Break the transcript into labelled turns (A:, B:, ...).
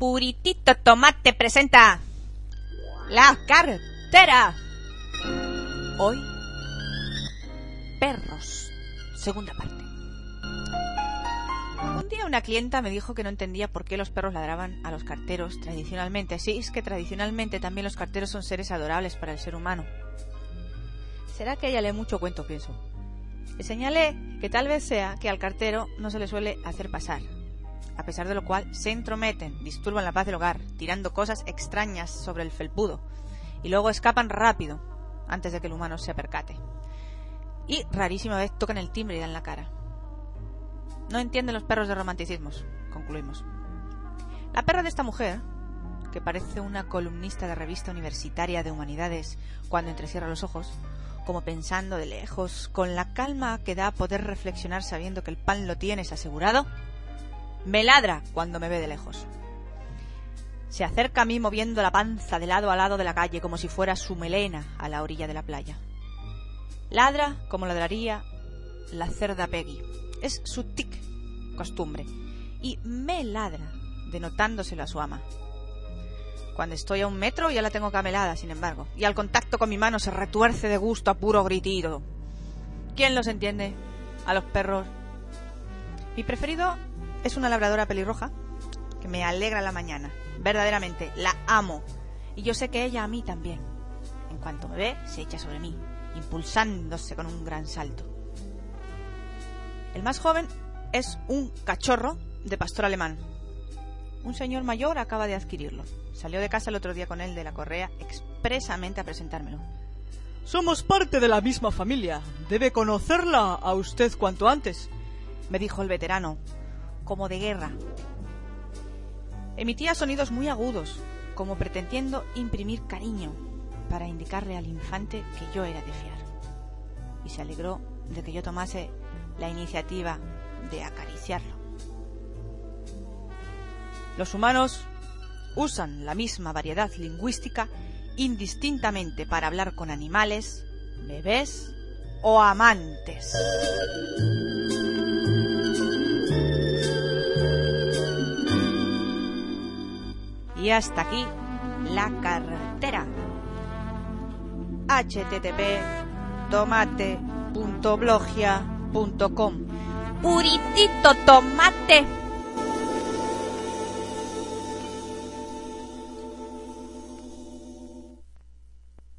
A: Puritito Tomate presenta La Cartera. Hoy, perros, segunda parte. Un día una clienta me dijo que no entendía por qué los perros ladraban a los carteros tradicionalmente. Sí, es que tradicionalmente también los carteros son seres adorables para el ser humano. ¿Será que ella lee mucho cuento, pienso? Le señalé que tal vez sea que al cartero no se le suele hacer pasar, a pesar de lo cual se entrometen, disturban la paz del hogar, tirando cosas extrañas sobre el felpudo, y luego escapan rápido, antes de que el humano se percate. Y rarísima vez tocan el timbre y dan la cara. No entienden los perros de romanticismos, concluimos. La perra de esta mujer, que parece una columnista de revista universitaria de humanidades cuando entrecierra los ojos, como pensando de lejos, con la calma que da poder reflexionar sabiendo que el pan lo tienes asegurado, me ladra cuando me ve de lejos. Se acerca a mí moviendo la panza de lado a lado de la calle como si fuera su melena a la orilla de la playa. Ladra como ladraría la cerda Peggy. Es su tic, costumbre, y me ladra denotándoselo a su ama. Cuando estoy a 1 metro ya la tengo camelada, sin embargo, y al contacto con mi mano se retuerce de gusto a puro gritido. ¿Quién los entiende? A los perros. Mi preferido es una labradora pelirroja que me alegra la mañana. Verdaderamente, la amo. Y yo sé que ella a mí también. En cuanto me ve, se echa sobre mí, impulsándose con un gran salto. El más joven es un cachorro de pastor alemán. Un señor mayor acaba de adquirirlo. Salió de casa el otro día con él de la correa expresamente a presentármelo.
B: Somos parte de la misma familia. Debe conocerla a usted cuanto antes,
A: me dijo el veterano, como de guerra. Emitía sonidos muy agudos, como pretendiendo imprimir cariño, para indicarle al infante que yo era de fiar. Y se alegró de que yo tomase la iniciativa de acariciarlo. Los humanos usan la misma variedad lingüística indistintamente para hablar con animales, bebés o amantes. Y hasta aquí La Cartera. http://tomate.blogia.com. Puritito Tomate.